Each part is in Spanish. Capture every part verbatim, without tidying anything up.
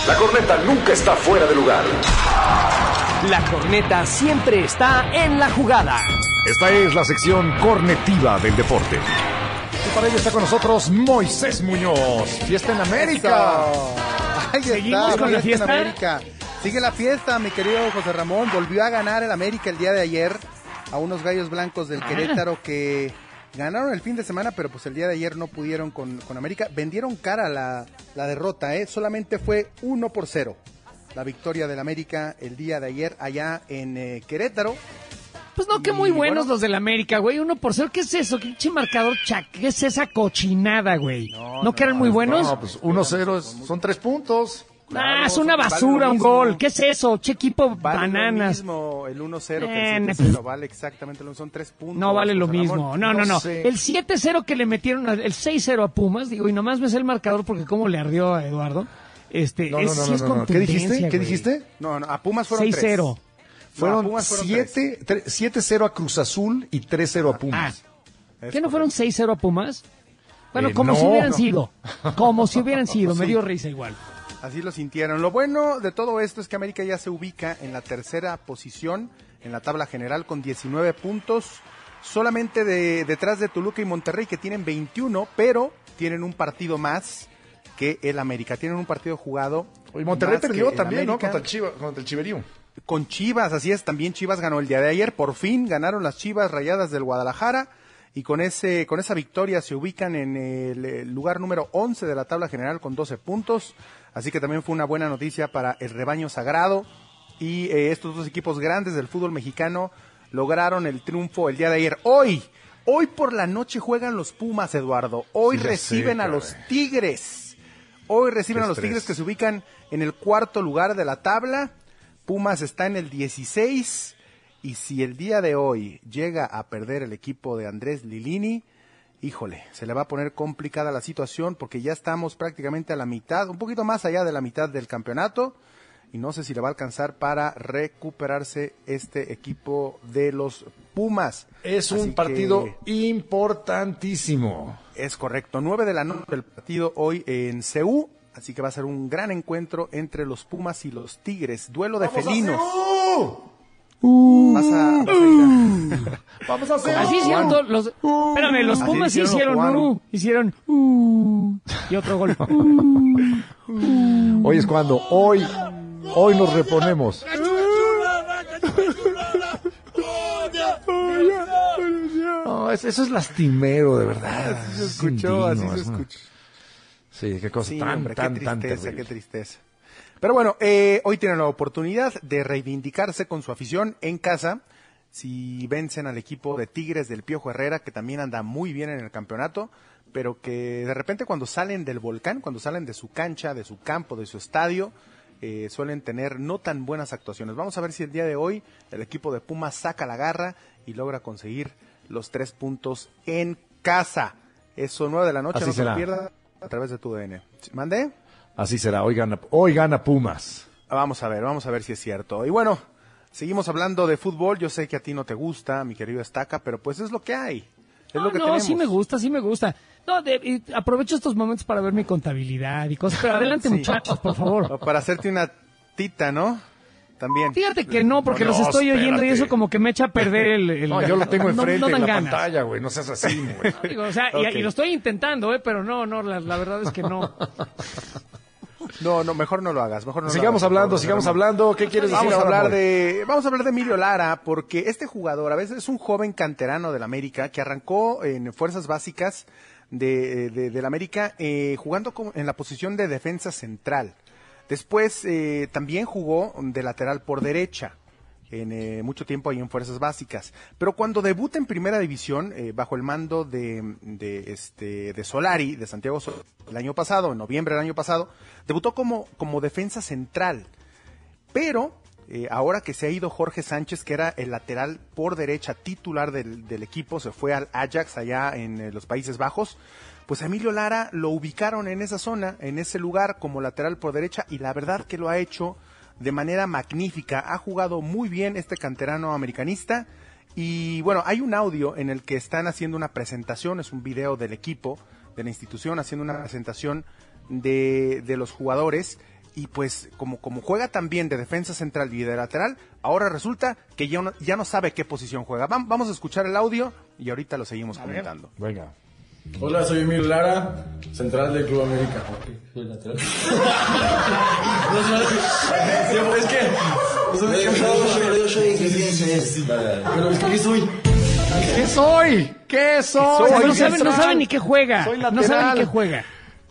La corneta nunca está fuera de lugar. La corneta siempre está en la jugada. Esta es la sección cornetiva del deporte. Y para ello está con nosotros Moisés Muñoz. Fiesta en América. Ahí ¿Seguimos está, con la fiesta fiesta? en América. Sigue la fiesta, mi querido José Ramón. Volvió a ganar el América el día de ayer a unos Gallos Blancos del Querétaro que ganaron el fin de semana, pero pues el día de ayer no pudieron con, con América. Vendieron cara la, la derrota, ¿eh? Solamente fue uno por cero la victoria del América el día de ayer allá en eh, Querétaro. Pues no, que Y, muy buenos bueno, los del América, güey. Uno por cero. ¿Qué es eso? ¿Qué pinche marcador chac? ¿Qué es esa cochinada, güey? ¿No, No, ¿No no, que eran no, muy no, buenos? No, pues uno cero son tres puntos. Ah, es son- una vale basura, lo un mismo. gol. ¿Qué es eso? Che equipo Vale lo bananas. mismo el uno cero que Eh, el siete cero, vale exactamente lo mismo, son tres puntos. No vale lo José Ramón. mismo. No, no, no no. sé. El siete cero que le metieron, al- el seis cero a Pumas, digo, y nomás me sé el marcador porque cómo le ardió a Eduardo. Este, No, es, no, no, sí no, es no, no. ¿Qué dijiste? contundencia, ¿Qué güey. dijiste? No, no, a Pumas fueron seis cero. tres. Fueron No, a Pumas fueron tres. siete cero a Cruz Azul y tres cero a Pumas. Es ¿Qué no fueron seis cero a Pumas? Bueno, Eh, como no, si hubieran no. sido. Como si hubieran sido. Me Sí. dio risa igual. Así lo sintieron. Lo bueno de todo esto es que América ya se ubica en la tercera posición en la tabla general con diecinueve puntos, solamente de, detrás de Toluca y Monterrey que tienen veintiuno, pero tienen un partido más que el América. Tienen un partido jugado. Y Monterrey más perdió que el también, ¿no? América. Contra el, Chiva, contra el Chiverío. Con Chivas, así es, también Chivas ganó el día de ayer, por fin ganaron las Chivas Rayadas del Guadalajara y con ese con esa victoria se ubican en el, el lugar número once de la tabla general con doce puntos, así que también fue una buena noticia para el rebaño sagrado y eh, estos dos equipos grandes del fútbol mexicano lograron el triunfo el día de ayer. Hoy, hoy por la noche juegan los Pumas, Eduardo, hoy Sí, ya reciben sé, a los caray. Tigres, hoy reciben Qué a los estrés. Tigres que se ubican en el cuarto lugar de la tabla. Pumas está en el dieciséis y si el día de hoy llega a perder el equipo de Andrés Lilini, híjole, se le va a poner complicada la situación porque ya estamos prácticamente a la mitad, un poquito más allá de la mitad del campeonato y no sé si le va a alcanzar para recuperarse este equipo de los Pumas. Es un Así partido que importantísimo. es correcto, nueve de la noche el partido hoy en C U. Así que va a ser un gran encuentro entre los Pumas y los Tigres. Duelo de felinos. Vas a, vas a ir a- Vamos a hacer. Así hicieron todos los... Espérame, los Así Pumas sí hicieron los hicieron... cubanos. Uh, hicieron... Uh, y otro gol. Uh. Hoy es cuando, hoy, hoy nos reponemos. No, es- eso es lastimero, de verdad. Así se Es escuchó, así indigno, se es una- escuchó. Sí, qué cosa Sí, tan, hombre, tan, qué tan tristeza, terrible. qué tristeza. Pero bueno, eh, hoy tienen la oportunidad de reivindicarse con su afición en casa. Si vencen al equipo de Tigres del Piojo Herrera, que también anda muy bien en el campeonato, pero que de repente cuando salen del volcán, cuando salen de su cancha, de su campo, de su estadio, eh, suelen tener no tan buenas actuaciones. Vamos a ver si el día de hoy el equipo de Pumas saca la garra y logra conseguir los tres puntos en casa. Eso, nueve de la noche, Así no se será. lo pierda a través de tu D N. ¿Mandé? Así será, hoy gana, hoy gana Pumas. Vamos a ver, vamos a ver si es cierto. Y bueno, seguimos hablando de fútbol. Yo sé que a ti no te gusta, mi querido Estaca, pero pues es lo que hay. Es No, lo que no, tenemos. sí me gusta, sí me gusta. No, de- y aprovecho estos momentos para ver mi contabilidad y cosas. Pero adelante, Sí. muchachos, por favor. O para hacerte una tita, ¿no? También. Fíjate que no, porque No, los estoy oyendo y espérate. eso como que me echa a perder el... el- No, yo lo tengo no- enfrente no en dan la ganas. pantalla, güey, no seas así, güey. Digo, o sea, y- Ok. y, lo estoy intentando, ¿eh? Pero no, no, la, la verdad es que no. No, no, mejor no lo hagas. Mejor no lo Sigamos hagas, por hablando, favor, sigamos Ramón. hablando. ¿Qué quieres decir Vamos a ahora, hablar Moy? de vamos a hablar de Emilio Lara porque este jugador a veces es un joven canterano del América que arrancó en fuerzas básicas de, de- del América eh, jugando como en la posición de defensa central. Después eh, también jugó de lateral por derecha en eh, mucho tiempo ahí en fuerzas básicas. Pero cuando debuta en primera división eh, bajo el mando de, de este de Solari, de Santiago Solari, el año pasado, en noviembre del año pasado, debutó como como defensa central. Pero eh, ahora que se ha ido Jorge Sánchez, que era el lateral por derecha titular del, del equipo, se fue al Ajax allá en eh, los Países Bajos, pues a Emilio Lara lo ubicaron en esa zona, en ese lugar como lateral por derecha y la verdad que lo ha hecho de manera magnífica. Ha jugado muy bien este canterano americanista y bueno, hay un audio en el que están haciendo una presentación, es un video del equipo, de la institución, haciendo una presentación de, de los jugadores y pues como, como juega también de defensa central y de lateral, ahora resulta que ya no, ya no sabe qué posición juega. Vam- Vamos a escuchar el audio y ahorita lo seguimos comentando. Venga. Hola, soy Emilio Lara, central del Club América. ¿Soy lateral? No, es que... Pero es que ¿qué soy? ¿Qué soy? ¿Qué soy? O sea, Soy no, sabe, no central. sabe ni qué juega. Soy No sabe lateral. ni qué juega.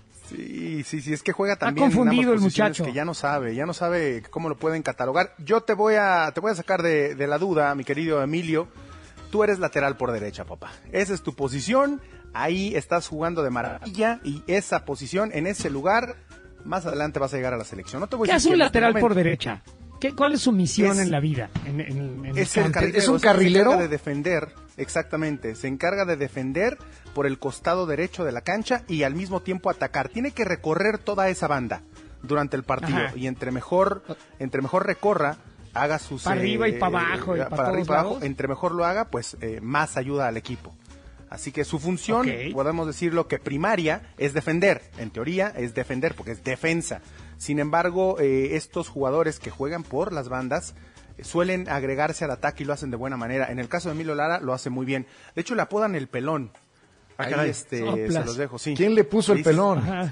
Sí, sí, sí, es que juega también en confundido ambas el posiciones muchacho. que ya no sabe, ya no sabe cómo lo pueden catalogar. Yo te voy a, te voy a sacar de, de la duda, mi querido Emilio. Tú eres lateral por derecha, papá. Esa es tu posición, ahí estás jugando de maravilla y esa posición, en ese lugar, más adelante vas a llegar a la selección. No te voy ¿Qué a hace decir un que en este lateral por momento derecha? ¿Qué, ¿Cuál es su misión Es- en la vida? En, en- en Es el el campo? carrilero, ¿Es un o sea, carrilero? Se encarga de defender, exactamente. Se encarga de defender por el costado derecho de la cancha y al mismo tiempo atacar. Tiene que recorrer toda esa banda durante el partido. Ajá. Y entre mejor, entre mejor recorra, haga sus... Pa' arriba y pa' abajo y pa' para arriba todos y para abajo, lados. entre mejor lo haga, pues eh, más ayuda al equipo. Así que su función, Ok. podemos decirlo que primaria, es defender. En teoría es defender porque es defensa. Sin embargo, eh, estos jugadores que juegan por las bandas eh, suelen agregarse al ataque y lo hacen de buena manera. En el caso de Emilio Lara lo hace muy bien. De hecho, le apodan el pelón. Ahí caray. este, Soplas. se los dejo, sí. ¿Quién le puso el Dice- pelón? Ajá.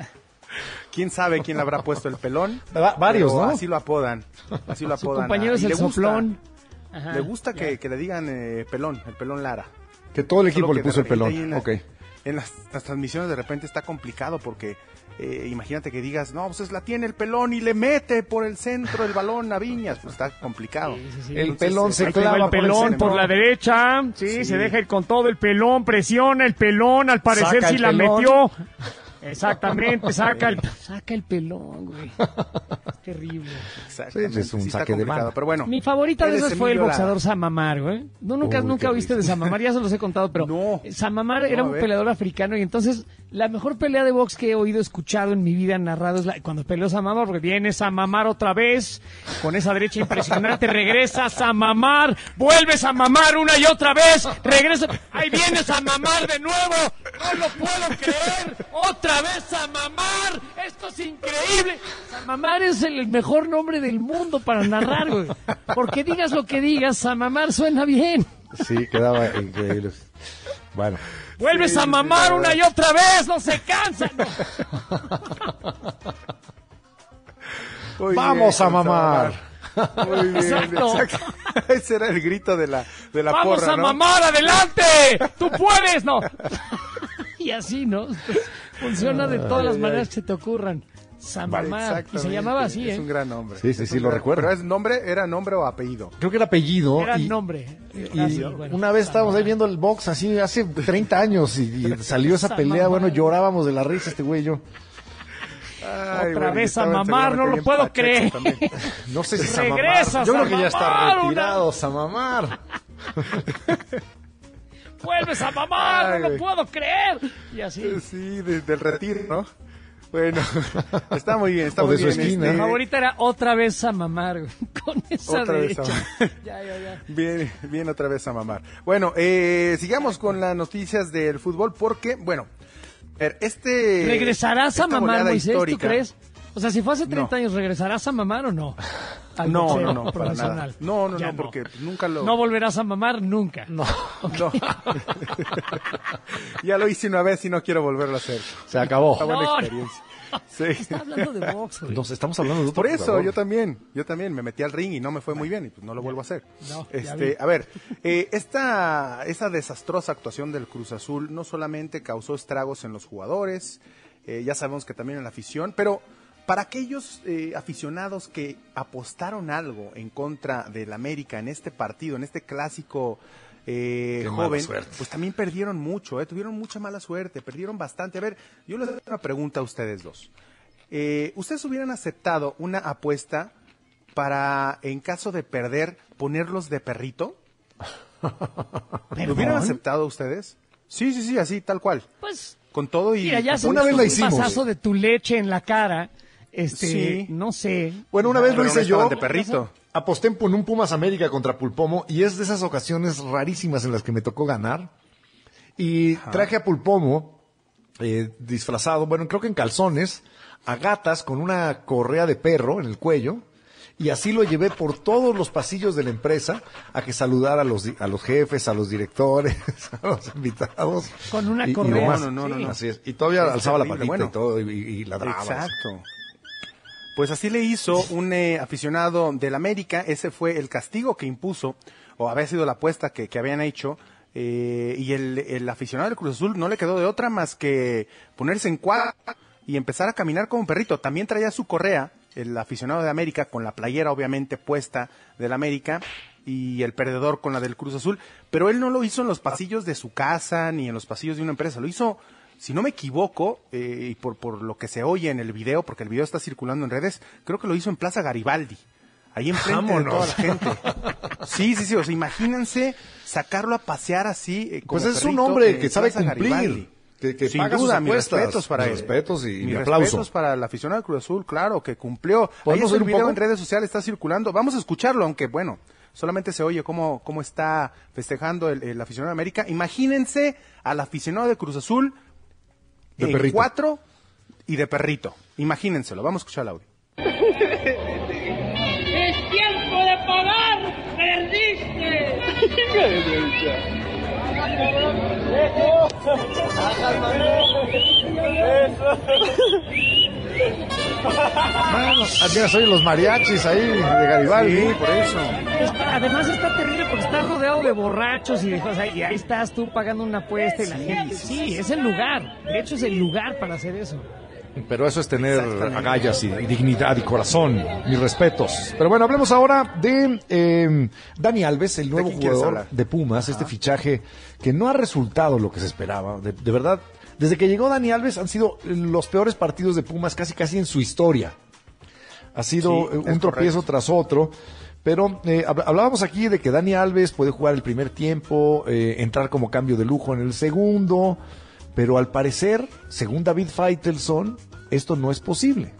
¿Quién sabe quién le habrá puesto el pelón? Va- varios, Pero ¿no? Así lo apodan. Así lo Su apodan. compañero Ah, es y el le gusta- soplón. Ajá, Le gusta ya. que, que le digan eh, pelón, el pelón Lara. Que todo el equipo Solo le que de puso el repente pelón. ahí en la- Ok. En las, las transmisiones de repente está complicado porque eh, imagínate que digas, no, pues la tiene el pelón y le mete por el centro el balón a Viñas, pues está complicado. Sí, sí, sí. El Entonces, pelón eh, se ahí te Ahí va clava el por el pelón centro. por la derecha, sí, Sí. se deja ir con todo el pelón, presiona el pelón, al parecer Saca sí el la pelón. metió. Exactamente, saca el, saca el pelón, güey. Es terrible. Exactamente, Sí, es un sí está saque de complicado, banda. pero bueno. Mi favorita de él es esas fue el Emilio Lara. boxeador Samamar, güey. No, nunca, Uy, nunca qué oíste de risa. Samamar, ya se los he contado, pero No. Samamar era No, a un ver. peleador africano y entonces la mejor pelea de box que he oído, escuchado en mi vida narrado es la, cuando peleó Samamar, porque viene Samamar otra vez, con esa derecha impresionante, regresa Samamar, vuelves a mamar una y otra vez, regresa, ahí viene Samamar de nuevo, no lo puedo creer, otra vez Samamar, esto es increíble. Samamar es el mejor nombre del mundo para narrar, güey, porque digas lo que digas, Samamar suena bien. Sí, quedaba increíble. Bueno. Vuelves a mamar una y otra vez, no se cansa. No. Muy Vamos bien, a mamar. Muy bien, Exacto. exacto. Ese era el grito de la, de la Vamos porra, a ¿no? mamar, adelante. Tú puedes, no. Y así, ¿no? Funciona de todas las maneras que se te ocurran. Samamar. Y se Exactamente. llamaba así, Es ¿eh? un gran nombre. Sí, sí, Es sí, un lo gran- recuerdo. ¿Pero es nombre? ¿Era nombre o apellido? Creo que era apellido. Era y, el nombre. y Ah, sí, bueno, una vez estábamos ahí Samamar. viendo el box así hace treinta años y, y salió esa pelea. Samamar. Bueno, llorábamos de la risa este güey y yo. Ay, Otra bueno, vez a estaban mamar, no seguramente lo bien puedo pachecos creer. también. No sé si Regresa, Samamar. Yo creo que ya está Samamar, una- retirado, Samamar. Vuelves a mamar, Ay, no lo güey. puedo creer. Y así. Sí, desde el retiro, ¿no? Bueno, está muy bien, está O muy de su bien. esquina. Mi este, favorita era otra vez a mamar, güey, con esa Otra vez a derecha. mamar. Ya, ya, ya. Bien, bien otra vez a mamar. Bueno, eh, sigamos con las noticias del fútbol porque, bueno, a ver, este... ¿Regresarás a esta mamar, goleada Moisés, histórica- tú crees? O sea, si fue hace treinta No. años, ¿regresarás a mamar o no? Al No, boxeo no, no, para profesional. nada. No, no, Ya no, porque nunca lo... No volverás a mamar nunca. No. No. Ya lo hice una vez y no quiero volverlo a hacer. Se acabó. Está buena No, no. experiencia. Sí. Está hablando de box, güey. Nos estamos hablando de otro Por eso, jugador. yo también, yo también me metí al ring y no me fue muy bien y pues no lo vuelvo a hacer. No, ya este, vi. a ver, eh, esta esa desastrosa actuación del Cruz Azul no solamente causó estragos en los jugadores, eh, ya sabemos que también en la afición, pero para aquellos eh, aficionados que apostaron algo en contra del América en este partido, en este clásico eh, Qué mala joven, suerte. pues también perdieron mucho, eh, tuvieron mucha mala suerte, perdieron bastante. A ver, yo les hago una pregunta a ustedes dos. Eh, ¿Ustedes hubieran aceptado una apuesta para, en caso de perder, ponerlos de perrito? ¿Lo hubieran aceptado ustedes? Sí, sí, sí, así, tal cual. Pues, Con todo y... mira, ya se Una vez la un hicimos. pasazo de tu leche en la cara. Este, Sí. no sé. Bueno, una vez lo Pero hice no estaban yo. de perrito. Aposté en un Pumas América contra Pulpomo y es de esas ocasiones rarísimas en las que me tocó ganar. Y traje a Pulpomo eh, disfrazado, bueno, creo que en calzones, a gatas con una correa de perro en el cuello. Y así lo llevé por todos los pasillos de la empresa a que saludara a los a los jefes, a los directores, a los invitados. Con una y, correa. Y demás. No, no, no, no, no. Así es. Y todavía Es alzaba terrible, la patita bueno. y todo y, y ladraba. Exacto. Pues así le hizo un eh, aficionado del América. Ese fue el castigo que impuso, o había sido la apuesta que, que habían hecho. Eh, y el, el aficionado del Cruz Azul no le quedó de otra más que ponerse en cuadro y empezar a caminar como un perrito. También traía su correa, el aficionado de América, con la playera obviamente puesta del América, y el perdedor con la del Cruz Azul, pero él no lo hizo en los pasillos de su casa ni en los pasillos de una empresa, lo hizo, si no me equivoco, eh, y por, por lo que se oye en el video, porque el video está circulando en redes, creo que lo hizo en Plaza Garibaldi, ahí enfrente de toda la gente. Sí, sí, sí, o sea, imagínense sacarlo a pasear así. Eh, como Pues es un perrito hombre en que sabe Plaza cumplir. Garibaldi. Que, que Sin paga duda, sus mis apuestas, respetos para mis él. respetos y mis mi aplauso. respetos para el aficionado del Cruz Azul, claro, que cumplió. Ahí ¿Podemos está oír el un video poco? en redes sociales, está circulando. Vamos a escucharlo, aunque bueno, solamente se oye cómo, cómo está festejando el, el aficionado de América. Imagínense al aficionado de Cruz Azul De en perrito. cuatro y de perrito. Imagínenselo, vamos a escuchar el audio. ¡Es tiempo de pagar! ¡Perdiste! Bueno, apenas oyen los mariachis ahí de Garibaldi. Sí, por eso. Está- además está terrible porque está rodeado de borrachos y de cosas, y ahí estás tú pagando una apuesta y la gente. Sí, es el lugar. De hecho, es el lugar para hacer eso. Pero eso es tener agallas y, y dignidad y corazón. Mis respetos. Pero bueno, hablemos ahora de eh, Dani Alves, el nuevo quién quieres jugador hablar? de Pumas, este fichaje que no ha resultado lo que se esperaba. De, de verdad, desde que llegó Dani Alves han sido los peores partidos de Pumas casi casi en su historia. Ha sido Sí, eh, un es tropiezo correcto. tras otro. Pero eh, hab- hablábamos aquí de que Dani Alves puede jugar el primer tiempo, eh, entrar como cambio de lujo en el segundo, pero al parecer, según David Faitelson, esto no es posible.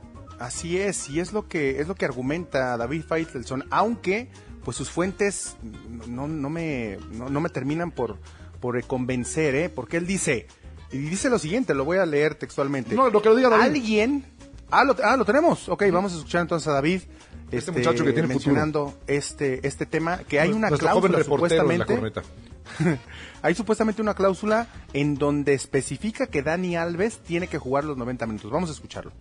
Así es, y es lo que es lo que argumenta David Faitelson, aunque pues sus fuentes no, no me no, no me terminan por por convencer, ¿eh? Porque él dice y dice lo siguiente, lo voy a leer textualmente. No, lo que lo diga David. Alguien, ah, lo, ah, lo tenemos. Ok, vamos a escuchar entonces a David. Este muchacho que tiene mencionando este este tema, que hay una Nuestro joven cláusula reportero en la supuestamente. corneta. Hay supuestamente una cláusula en donde especifica que Dani Alves tiene que jugar los noventa minutos. Vamos a escucharlo.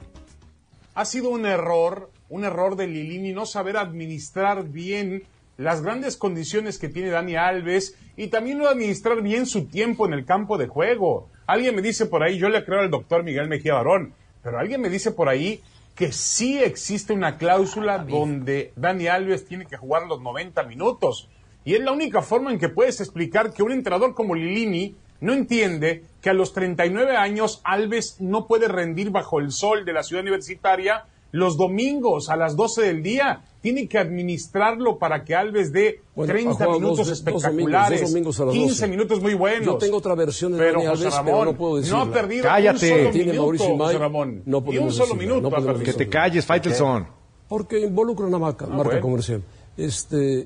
Ha sido un error, un error de Lilini no saber administrar bien las grandes condiciones que tiene Dani Alves y también no administrar bien su tiempo en el campo de juego. Alguien me dice por ahí, yo le creo al doctor Miguel Mejía Barón, pero alguien me dice por ahí que sí existe una cláusula donde Dani Alves tiene que jugar los noventa minutos. Y es la única forma en que puedes explicar que un entrenador como Lilini no entiende que a los treinta y nueve años Alves no puede rendir bajo el sol de la ciudad universitaria los domingos a las doce del día. Tiene que administrarlo para que Alves dé Bueno, ha treinta jugado minutos dos- dos domingos, espectaculares, dos domingos a las quince doce. minutos muy buenos. Yo tengo otra versión de pero Dani José Alves, Ramón, pero no puedo decirla. no ha perdido Cállate. un solo Tiene minuto, Mauricio Imay, José Ramón. no Ni podemos un solo decirla, minuto no ha podemos perdido. Que te calles, Faitelson. Porque involucra una marca, marca bueno. comercial. Este,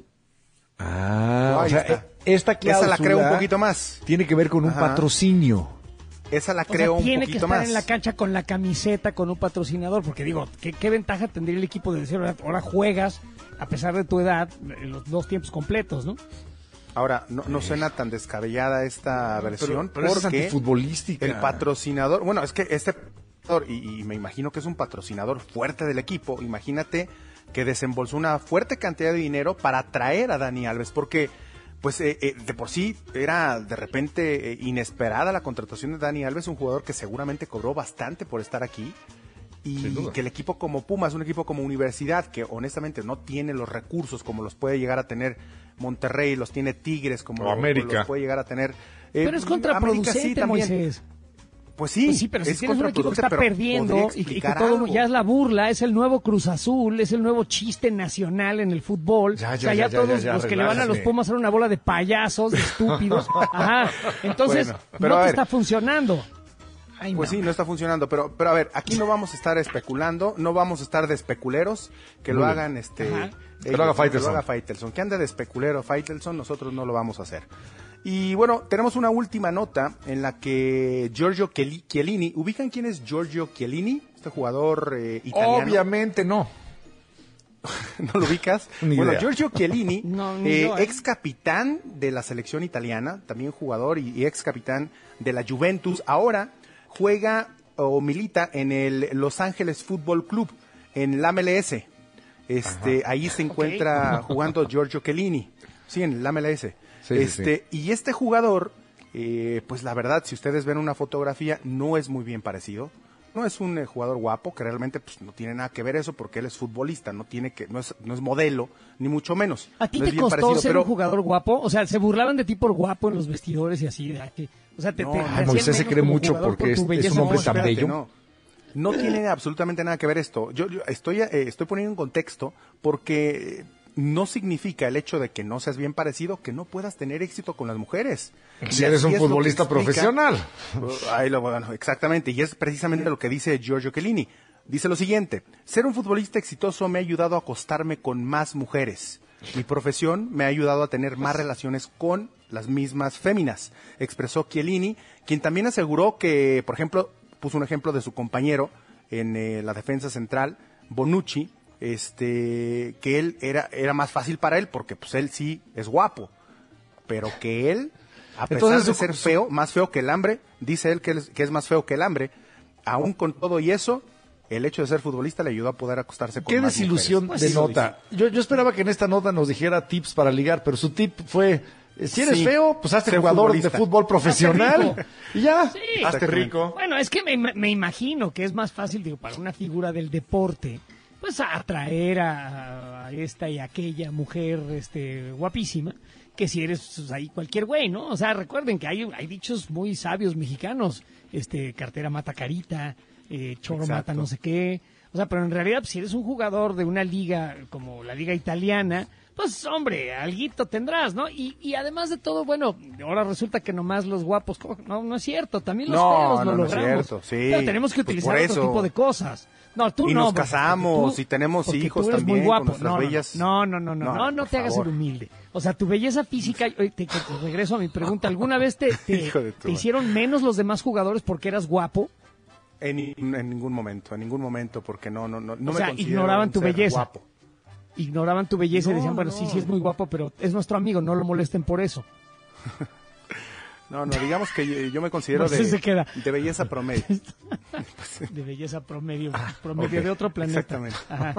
Ah, Ahí o sea, está. eh, esta cláusula Esa la creo un poquito más. tiene que ver con un Ajá. patrocinio. Esa la O sea, creo un tiene que poquito estar más. en la cancha con la camiseta, con un patrocinador, porque digo, ¿qué, qué ventaja tendría el equipo de decir, ahora, ahora juegas, a pesar de tu edad, en los dos tiempos completos, ¿no? Ahora, no, no suena tan descabellada esta versión pero esa es porque antifutbolística. el patrocinador, bueno, es que este patrocinador, y, y me imagino que es un patrocinador fuerte del equipo, imagínate que desembolsó una fuerte cantidad de dinero para traer a Dani Alves, porque pues eh, eh, de por sí era de repente eh, inesperada la contratación de Dani Alves, un jugador que seguramente cobró bastante por estar aquí. Y que el equipo como Pumas, un equipo como Universidad, que honestamente no tiene los recursos como los puede llegar a tener Monterrey, los tiene Tigres, como O América. los puede llegar a tener. Pero eh, es contraproducente, América sí, también. Moisés. Pues sí, Pues sí, pero si es tienes un equipo que contraproducente, está pero perdiendo podría y que, y que explicar todo algo. ya es la burla, es el nuevo Cruz Azul, es el nuevo chiste nacional en el fútbol. Ya, ya, o sea, ya, ya, ya, todos ya, ya, los que le van a los relájate. Pumas son una bola de payasos, de estúpidos. Ajá. Entonces, Bueno, pero no a te ver. está funcionando. Ay, Pues no. sí, no está funcionando, pero pero a ver, aquí no vamos a estar especulando, no vamos a estar de especuleros, que lo Muy bien. hagan este Ajá. Que lo haga Faitelson. Que lo haga Faitelson, que ande de especulero Faitelson, nosotros no lo vamos a hacer. Y bueno, tenemos una última nota en la que Giorgio Chiellini, ¿ubican quién es Giorgio Chiellini? este jugador eh, italiano. Obviamente no. ¿No lo ubicas? Ni bueno, idea. Giorgio Chiellini, No, ni eh, yo, ¿eh? ex capitán de la selección italiana, también jugador y, y ex capitán de la Juventus, ahora juega o milita en el Los Ángeles Fútbol Club, en la M L S. Este, ahí se encuentra jugando Giorgio Chiellini, sí, en la M L S. Sí, sí, este, y este jugador, eh, pues la verdad, si ustedes ven una fotografía, no es muy bien parecido. No es un eh, jugador guapo, que realmente pues no tiene nada que ver eso, porque él es futbolista, no tiene que, no es, no es modelo, ni mucho menos. ¿A ti No te es bien costó parecido, ser pero un jugador guapo? O sea, se burlaban de ti por guapo en los vestidores y así. ¿De que, o sea, te, No, te, ay, te hacían Moisés se menos cree como mucho jugador porque por es- tu es belleza un hombre física. tan bello. No, no tiene absolutamente nada que ver esto. Yo, yo estoy, eh, estoy poniendo en contexto porque no significa el hecho de que no seas bien parecido que no puedas tener éxito con las mujeres. Si Y eres así un es lo que futbolista explica- profesional. Uh, ahí lo, bueno, exactamente, y es precisamente lo que dice Giorgio Chiellini. Dice lo siguiente: ser un futbolista exitoso me ha ayudado a acostarme con más mujeres. Mi profesión me ha ayudado a tener más relaciones con las mismas féminas, expresó Chiellini, quien también aseguró que, por ejemplo, puso un ejemplo de su compañero en eh, la defensa central, Bonucci, este, que él era, era más fácil para él porque pues él sí es guapo, pero que él, a pesar Entonces, de su- ser feo, más feo que el hambre, dice él que, él es- que es más feo que el hambre, aún con todo y eso, el hecho de ser futbolista le ayudó a poder acostarse con Qué más desilusión mujeres. de Sí, nota. Yo, yo esperaba que en esta nota nos dijera tips para ligar, pero su tip fue, eh, si eres Sí, feo, pues hazte ser jugador futbolista. de fútbol profesional. rico. Y ya, Sí. hazte Exactamente. rico. Bueno, es que me, me imagino que es más fácil, digo, para una figura del deporte, pues atraer a, a esta y aquella mujer este, guapísima, que si eres pues, ahí cualquier güey, ¿no? O sea, recuerden que hay, hay dichos muy sabios mexicanos, este, cartera mata carita, eh, choro Exacto. mata no sé qué. O sea, pero en realidad, pues, si eres un jugador de una liga como la liga italiana, pues, hombre, alguito tendrás, ¿no? Y, y además de todo, bueno, ahora resulta que nomás los guapos, co- no, no es cierto, también los No, feos lo no, no es logramos. cierto, sí. Pero tenemos que Pues utilizar por otro eso. tipo de cosas. No, tú Y no. nos porque- casamos porque tú- y tenemos porque hijos tú eres también muy con guapo. nuestras no, no, bellas- No, no, no, no, No, no, no por te hagas favor. el humilde. O sea, tu belleza física, oye, te, te- te regreso a mi pregunta, ¿alguna vez te, te, Hijo de tu te madre. hicieron menos los demás jugadores porque eras guapo? En, ni- en ningún momento, en ningún momento, porque no, no, no, no O me sea, considero ignoraban un tu ser belleza. guapo. Ignoraban tu belleza y No, decían, bueno, no, sí, no. sí es muy guapo, pero es nuestro amigo, no lo molesten por eso. No, no, digamos que yo, yo me considero Moisés de, se queda. de belleza promedio. De belleza promedio, promedio de otro planeta. Exactamente. Ajá.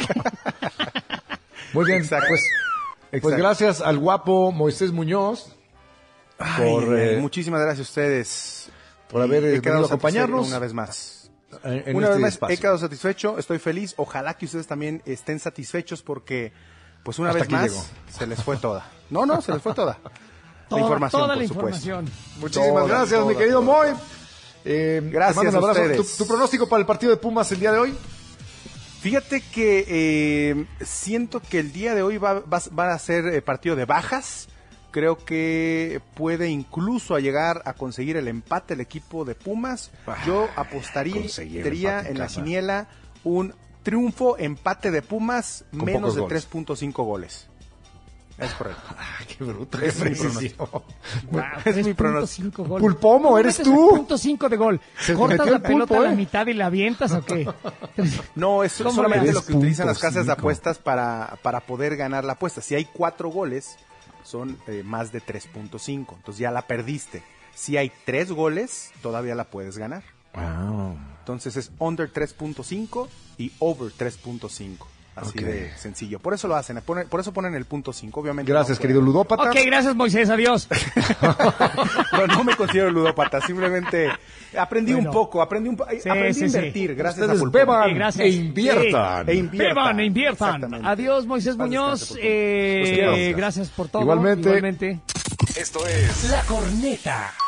Muy bien, Exacto. pues, pues Exacto. gracias al guapo Moisés Muñoz Ay, por, ay, eh, muchísimas gracias a ustedes por haber, Y eh, he quedado venido a acompañarnos. satisfecho una vez más. en, en Una este vez más espacio. he quedado satisfecho, estoy feliz. Ojalá que ustedes también estén satisfechos porque, pues una Hasta vez aquí más, llegó. se les fue toda. No, no, se les fue toda. Toda, la información, toda por la supuesto. información. Muchísimas Toda, gracias, toda, mi querido toda. Moy. Eh, Gracias te mando un a abrazo. ustedes. ¿Tu, tu pronóstico para el partido de Pumas el día de hoy? Fíjate que eh, siento que el día de hoy va, va, va a ser eh, partido de bajas. Creo que puede incluso a llegar a conseguir el empate el equipo de Pumas. Yo apostaría conseguir el empate en en la casa. quiniela un triunfo, empate de Pumas, Con menos pocos de goles. tres punto cinco goles. Es correcto. Ah, qué bruto, qué Es mi precisión. Wow, Es mi tres punto pronóstico. cinco goles. Pulpomo, ¿eres ¿Cómo metes tú? tres punto cinco de gol. Se ¿Cortas metió la el pulpo, pelota a la ¿eh? mitad y la avientas o qué? No, es ¿Cómo solamente le lo haces? que utilizan las Punto casas de cinco. apuestas para, para poder ganar la apuesta. Si hay cuatro goles, son eh, más de tres punto cinco. Entonces ya la perdiste. Si hay tres goles, todavía la puedes ganar. Wow. Entonces es under tres punto cinco y over tres punto cinco. Así Ok. de sencillo. Por eso lo hacen. ponen- Por eso ponen el punto cinco. Obviamente. Gracias, no, querido ludópata. Ok, gracias Moisés, adiós. No, no me considero ludópata. Simplemente aprendí Bueno. un poco. Aprendí, un po- Sí, aprendí sí, a sí. invertir. Gracias Ustedes a Pulpo. beban Sí, gracias. e inviertan. Sí. E inviertan. Beban e inviertan. Exactamente. Adiós Moisés Paz Muñoz. descanse, Eh, Pulpo. Los quiero. gracias por todo. Igualmente. Igualmente. Esto es La Corneta.